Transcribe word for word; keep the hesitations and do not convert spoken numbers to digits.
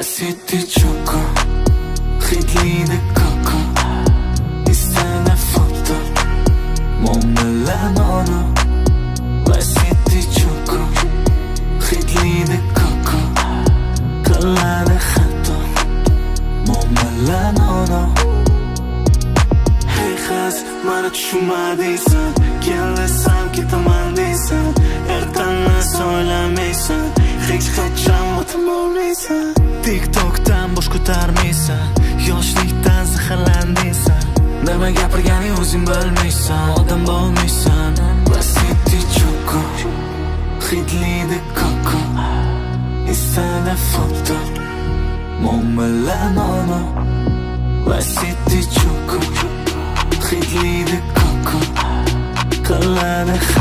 City Choco, hidlide Coco, istana foto, Momelanono. La City Choco, hidlide Coco, qiladi xato, Momelanono. Hey qiz, mani tushunmadingsan, kelasam ketaman deysan, ertanni so'ylamaysan, hech qachon o'tmaysan. TikTokdan bosh ko'tarmaysan, yoshlikdan zaharlandingsan. Nima gapirganing o'zing bilmaysan, odam bo'lmaysan. La City Choco, hidlide Coco, istana foto, Momelanono. La City Choco, hidlide Coco, qiladi